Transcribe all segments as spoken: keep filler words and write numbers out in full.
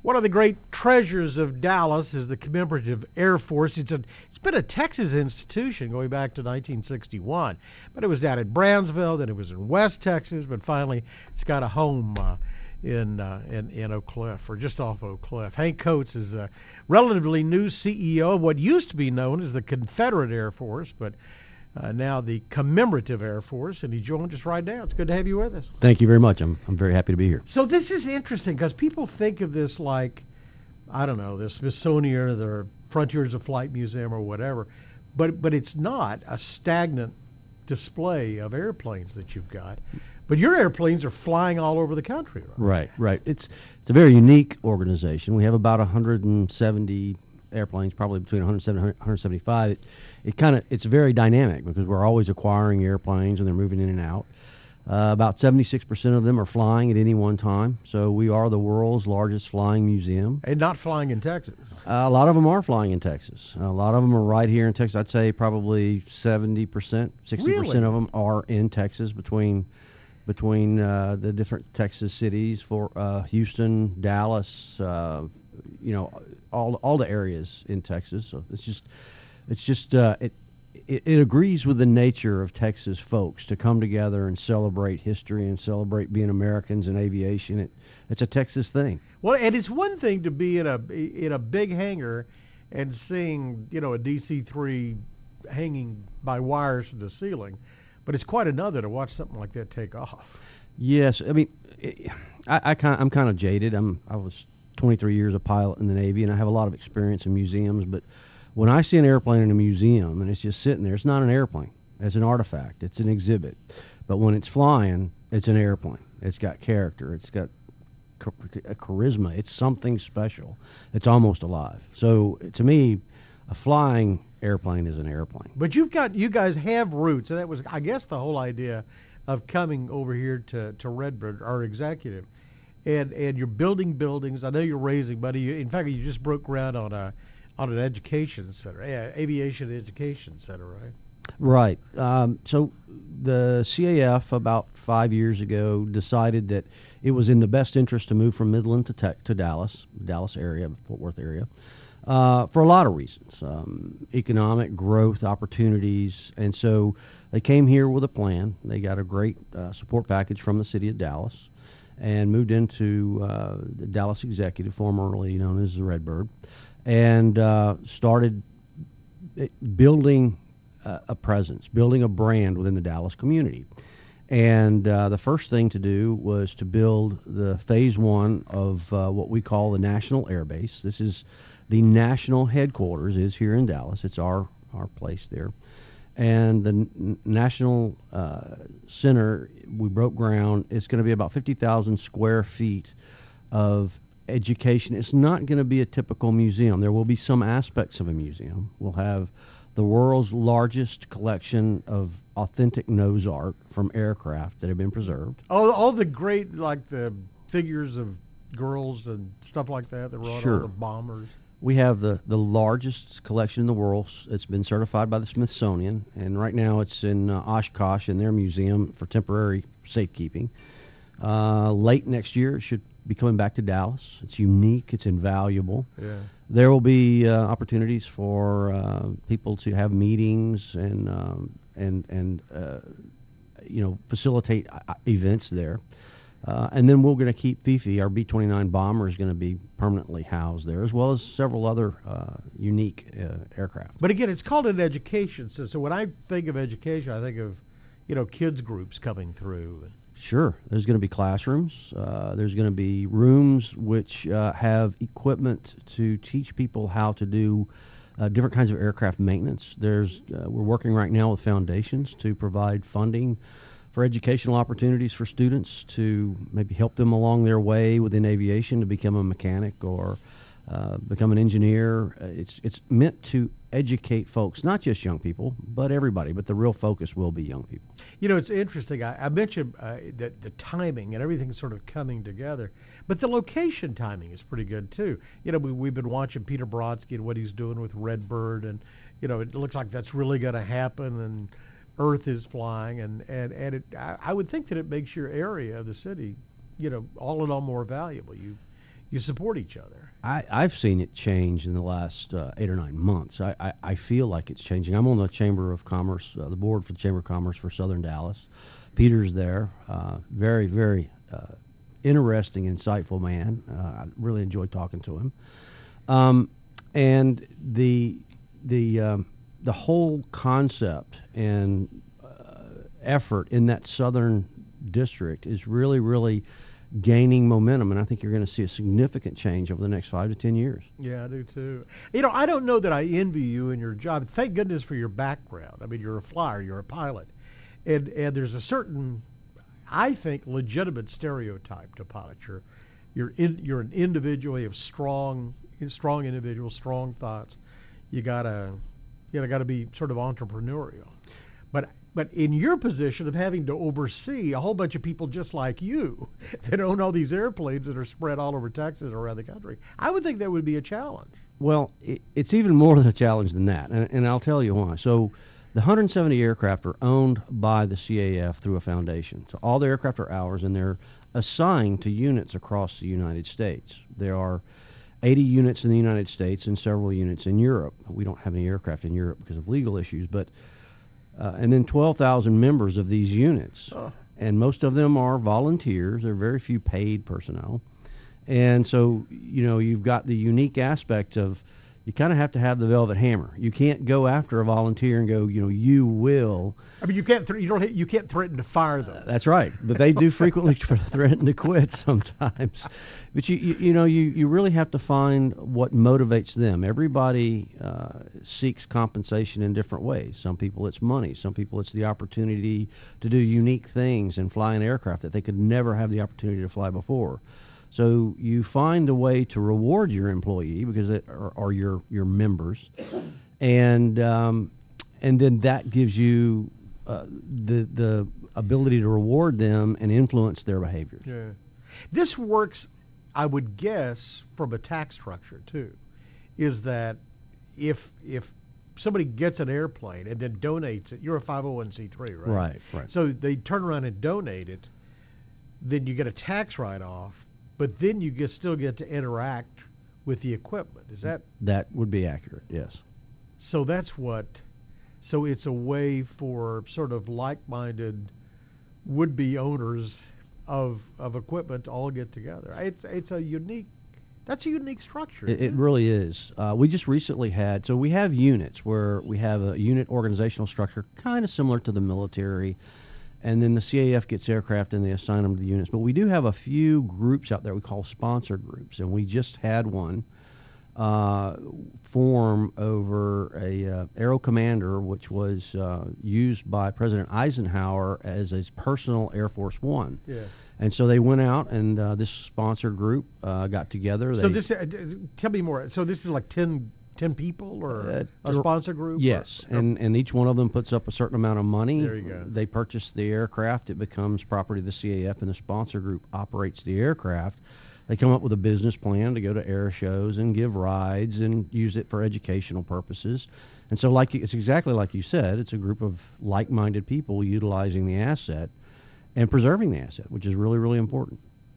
One of the great treasures of Dallas is the Commemorative Air Force. It's a it's been a Texas institution going back to nineteen sixty-one, but it was down at Brownsville, then it was in West Texas, but finally it's got a home uh, in, uh, in in Oak Cliff, or just off Oak Cliff. Hank Coates is a relatively new C E O of what used to be known as the Confederate Air Force, but Uh, now the Commemorative Air Force, and he joined us right now. It's good to have you with us. Thank you very much. I'm I'm very happy to be here. So this is interesting because people think of this like, I don't know, the Smithsonian or the Frontiers of Flight Museum or whatever, but but it's not a stagnant display of airplanes that you've got. But your airplanes are flying all over the country, right? Right, right. It's it's a very unique organization. We have about one hundred seventy airplanes, probably between one hundred seventy and one hundred seventy-five. It, it kind of it's very dynamic because we're always acquiring airplanes and they're moving in and out. Uh, about seventy-six percent of them are flying at any one time. So we are the world's largest flying museum. And not flying in Texas. Uh, a lot of them are flying in Texas. A lot of them are right here in Texas. I'd say probably seventy percent, sixty percent Really? of them are in Texas between between uh, the different Texas cities for uh, Houston, Dallas, uh, you know, all all the areas in Texas. So it's just it's just uh, it, it it agrees with the nature of Texas folks to come together and celebrate history and celebrate being Americans in aviation. It it's a Texas thing. Well, and it's one thing to be in a in a big hangar and seeing, you know, a D C three hanging by wires from the ceiling, but it's quite another to watch something like that take off. Yes, I mean, it, I, I kind I'm kind of jaded. I'm I was twenty-three years a pilot in the Navy, and I have a lot of experience in museums. But when I see an airplane in a museum and it's just sitting there, it's not an airplane. It's an artifact. It's an exhibit. But when it's flying, it's an airplane. It's got character. It's got a charisma. It's something special. It's almost alive. So to me, a flying airplane is an airplane. But you've got you guys have roots, and that was, I guess, the whole idea of coming over here to to Redbird, our executive. And and you're building buildings. I know you're raising money. In fact, you just broke ground on a on an education center, yeah, aviation education center, right? Right. Um, so the C A F about five years ago decided that it was in the best interest to move from Midland to Tech to Dallas, Dallas area, Fort Worth area, uh, for a lot of reasons, um, economic growth opportunities, and so they came here with a plan. They got a great uh, support package from the city of Dallas, and moved into uh, the Dallas Executive, formerly known as the Redbird, and uh, started building uh, a presence, building a brand within the Dallas community. And uh, the first thing to do was to build the phase one of uh, what we call the National Air Base. This is the national headquarters is here in Dallas. It's our, our place there. And the N- National uh, Center, we broke ground. It's going to be about fifty thousand square feet of education. It's not going to be a typical museum. There will be some aspects of a museum. We'll have the world's largest collection of authentic nose art from aircraft that have been preserved. All, all the great, like the figures of girls and stuff like that that were on Sure. all the bombers. We have the, the largest collection in the world. It's been certified by the Smithsonian, and right now it's in uh, Oshkosh in their museum for temporary safekeeping. Uh, late next year, it should be coming back to Dallas. It's unique. It's invaluable. Yeah. There will be uh, opportunities for uh, people to have meetings and um, and and uh, you know facilitate uh, events there. Uh, and then we're going to keep Fifi, our B twenty-nine bomber, is going to be permanently housed there, as well as several other uh, unique uh, aircraft. But again, it's called an education. So, so when I think of education, I think of, you know, kids groups coming through. Sure. There's going to be classrooms. Uh, there's going to be rooms which uh, have equipment to teach people how to do uh, different kinds of aircraft maintenance. There's uh, we're working right now with foundations to provide funding for educational opportunities for students to maybe help them along their way within aviation to become a mechanic or uh, become an engineer. Uh, it's it's meant to educate folks, not just young people, but everybody. But the real focus will be young people. You know, it's interesting. I, I mentioned uh, that the timing and everything's sort of coming together, but the location timing is pretty good too. You know, we, we've been watching Peter Brodsky and what he's doing with Redbird, and you know, it looks like that's really going to happen. And Earth is flying, and and and it. I, I would think that it makes your area of the city, you know, all in all more valuable. You you support each other. I, I've seen it change in the last uh, eight or nine months. I, I, I feel like it's changing. I'm on the Chamber of Commerce, uh, the board for the Chamber of Commerce for Southern Dallas. Peter's there. Uh, very, very uh, interesting, insightful man. Uh, I really enjoyed talking to him. Um, and the the um, the whole concept and uh, effort in that southern district is really, really gaining momentum, and I think you're going to see a significant change over the next five to ten years. Yeah, I do too. You know, I don't know that I envy you in your job. Thank goodness for your background. I mean, you're a flyer, you're a pilot, and and there's a certain, I think, legitimate stereotype to pilots. You're you're in, you're an individual. You have strong, strong individual, strong thoughts. You gotta, you know, gotta be sort of entrepreneurial. But But in your position of having to oversee a whole bunch of people just like you that own all these airplanes that are spread all over Texas or around the country, I would think that would be a challenge. Well, it, it's even more than a challenge than that, and, and I'll tell you why. So the one hundred seventy aircraft are owned by the C A F through a foundation. So all the aircraft are ours, and they're assigned to units across the United States. There are eighty units in the United States and several units in Europe. We don't have any aircraft in Europe because of legal issues, but Uh, and then twelve thousand members of these units. Oh. And most of them are volunteers. There are very few paid personnel. And so, you know, you've got the unique aspect of you kind of have to have the velvet hammer. You can't go after a volunteer and go, you know, you will. I mean, you can't th- you don't you can't threaten to fire them. Uh, that's right. But they do frequently threaten to quit sometimes. But you, you you know you, you really have to find what motivates them. Everybody uh, seeks compensation in different ways. Some people it's money. Some people it's the opportunity to do unique things and fly an aircraft that they could never have the opportunity to fly before. So you find a way to reward your employee because it are, are your your members, and um, and then that gives you uh, the the ability to reward them and influence their behaviors. Yeah, this works, I would guess, from a tax structure too. Is that if if somebody gets an airplane and then donates it, you're a five oh one c three, right? Right, right. So they turn around and donate it, then you get a tax write-off. But then you get, still get to interact with the equipment. Is that? That would be accurate, yes. So that's what, so it's a way for sort of like-minded would-be owners of of equipment to all get together. It's it's a unique, that's a unique structure. It, it really is. Uh, we just recently had, so we have units where we have a unit organizational structure kind of similar to the military. And then the C A F gets aircraft and they assign them to the units. But we do have a few groups out there we call sponsor groups, and we just had one uh, form over a uh, Aero Commander, which was uh, used by President Eisenhower as his personal Air Force One. Yeah. And so they went out, and uh, this sponsor group uh, got together. So they, this, uh, tell me more. So this is like ten, ten people or Uh, a sponsor group? Yes, or, and, and each one of them puts up a certain amount of money. There you go. They purchase the aircraft. It becomes property of the C A F, and the sponsor group operates the aircraft. They come up with a business plan to go to air shows and give rides and use it for educational purposes. And so like it's exactly like you said, it's a group of like-minded people utilizing the asset and preserving the asset, which is really, really important.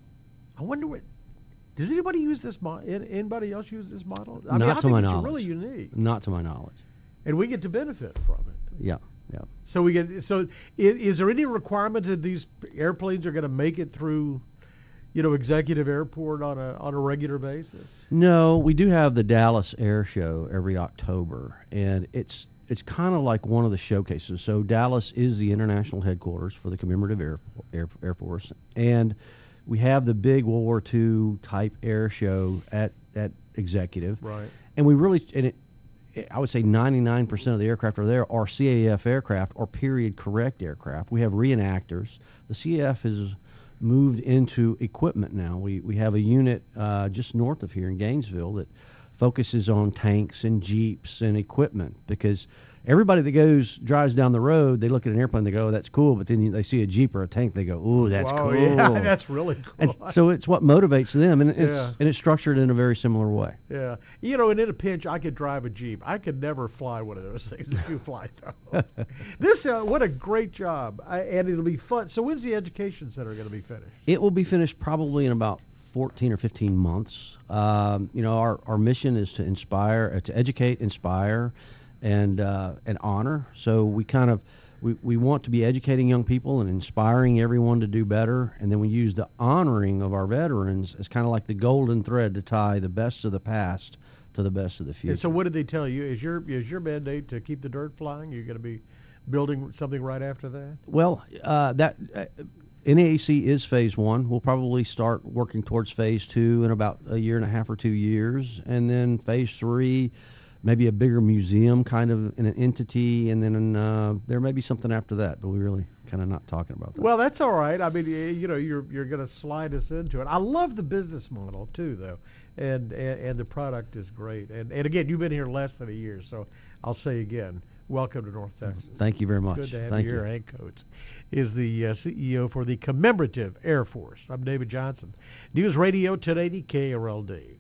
I wonder what, does anybody use this model? Anybody else use this model? I Not mean, I to think my it's knowledge. really unique. Not to my knowledge. And we get to benefit from it. Yeah, yeah. So we get. So is, is there any requirement that these airplanes are going to make it through, you know, Executive Airport on a on a regular basis? No, we do have the Dallas Air Show every October, and it's it's kind of like one of the showcases. So Dallas is the international headquarters for the Commemorative Air Air, Air Force, and we have the big World War Two type air show at at Executive. Right. And we really and it. I would say ninety-nine percent of the aircraft are there are C A F aircraft or period correct aircraft. We have reenactors. The C A F has moved into equipment now. We we have a unit uh, just north of here in Gainesville that focuses on tanks and jeeps and equipment, because everybody that goes drives down the road, they look at an airplane, they go, oh, that's cool, but then you, they see a jeep or a tank, they go, ooh, that's Wow, cool. Yeah, that's really cool. And so it's what motivates them, and it's Yeah. and it's structured in a very similar way. Yeah. You know, and in a pinch, I could drive a Jeep. I could never fly one of those things that you fly, though. This, uh, what a great job. I, and it'll be fun. So when's the education center going to be finished? It will be finished probably in about fourteen or fifteen months. Um, you know, our, our mission is to inspire, uh, to educate, inspire, and uh, and honor. So we kind of we, we want to be educating young people and inspiring everyone to do better. And then we use the honoring of our veterans as kind of like the golden thread to tie the best of the past to the best of the future. And so what did they tell you? Is your is your mandate to keep the dirt flying? You're going to be building something right after that? Well, uh, that uh, N A A C is phase one. We'll probably start working towards phase two in about a year and a half or two years, and then phase three, maybe a bigger museum kind of in an entity, and then uh, there may be something after that, but we really kind of not talking about that. Well, that's all right. I mean, you know, you're you're going to slide us into it. I love the business model too, though, and and, and the product is great. And and again, you've been here less than a year, so I'll say again, welcome to North Texas. Thank you very much. Good to have Thank you here. you. Hank Coates is the uh, C E O for the Commemorative Air Force. I'm David Johnson. News Radio ten eighty K R L D.